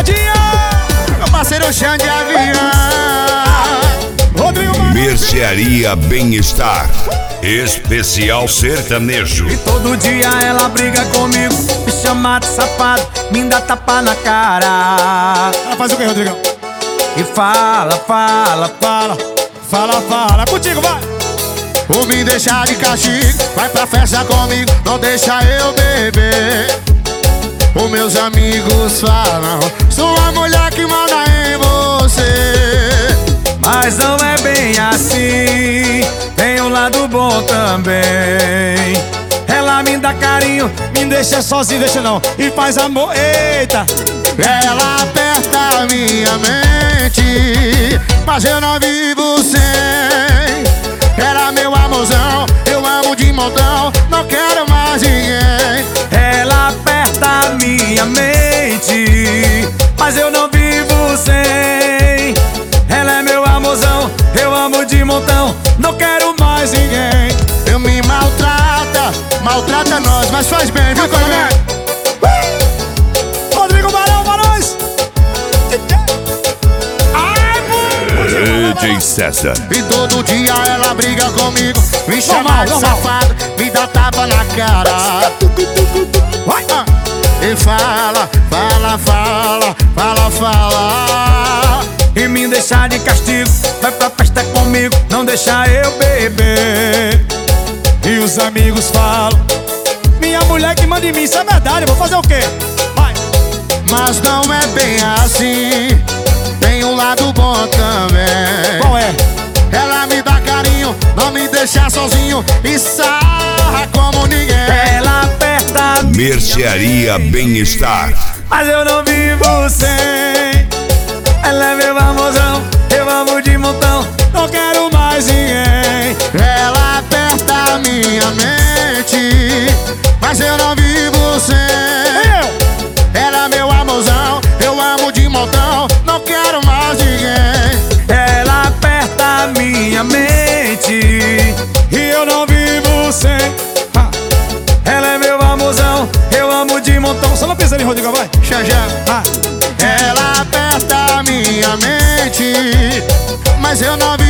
Modinha! Meu parceiro Xande de Avião. Rodrigo Marinho. Mercearia Bem-Estar, especial sertanejo. E todo dia ela briga comigo, me chama de safado, me dá tapa na cara. Ela faz o que, Rodrigão? E fala. Fala. Contigo, vai! Ou me deixar de castigo, vai pra festa comigo, não deixa eu beber. Os meus amigos falam, sou a mulher que manda em você. Mas não é bem assim, tem um lado bom também. Ela me dá carinho, Me deixa sozinho, deixa não. E faz amor, eita! Ela aperta a minha mente, mas eu não vivo sem. Era meu amorzão, eu amo de montão, não quero mais ninguém. ela aperta a minha mente, mas eu não vivo sem. Ela é meu amorzão, eu amo de montão, não quero mais ninguém. Eu me maltrata nós, mas faz bem, viu, Coronel? Rodrigo Barão, Barões! DJ César. E todo dia ela briga comigo, me chama Normal, de normal. safado, me dá tapa na cara. Vai! E fala. E me deixar de castigo, vai pra festa comigo, não deixa eu beber. E os amigos falam, minha mulher que manda em mim, isso é verdade, vou fazer o quê? Vai! Mas não é bem assim, tem um lado bom também. Qual é? Ela me dá carinho, não me deixa sozinho e sarra como ninguém. Ela aperta a minha Mercearia Bem-Estar. mas eu não vivo sem. Ela é meu amorzão, eu amo de montão, Não quero mais ninguém. Ela aperta a minha mente, mas eu não vivo sem. Ela é meu amorzão, eu amo de montão, não quero mais ninguém. ela aperta a minha mente, E eu não vivo sem. Ha. ela é meu amorzão, eu amo de montão. Só não pisa ali, Rodrigo, vai! Xanjão. Ha. Ela aperta a minha mente, mas eu não